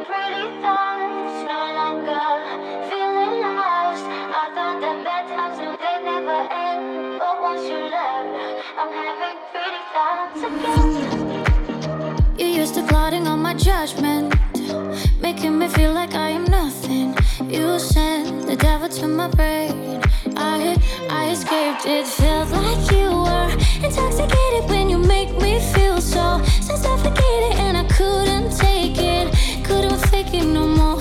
pretty thoughts, no longer feeling lost. I thought that bad times, no, they never end. But once you left, I'm having pretty thoughts again. You used to plotting on my judgment, making me feel like I am nothing. You sent the devil to my brain. I escaped, it felt like you were intoxicated when you make me feel so suffocated, and I couldn't take it, couldn't fake it no more.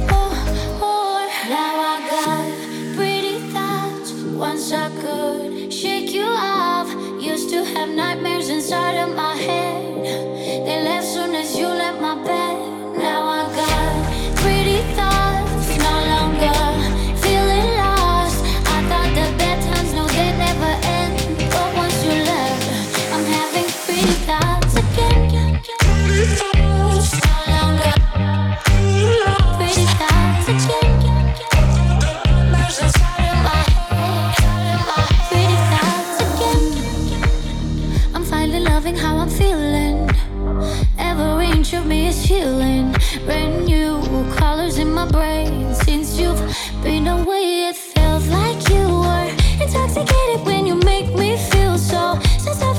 Now I got pretty thoughts. Once I could shake you off, used to have nightmares inside of my head. They left soon as you left my bed. Now I got pretty thoughts, no longer feeling lost. I thought the bad times, no, they never end. But once you left, I'm having pretty thoughts again. Pretty thoughts, no longer pretty thoughts again. Nightmares inside of my head. Pretty thoughts again. I'm finally loving how I'm feeling. Every inch of me is healing. Brand new colors in my brain. Since you've been away, it feels like you were intoxicated when you make me feel so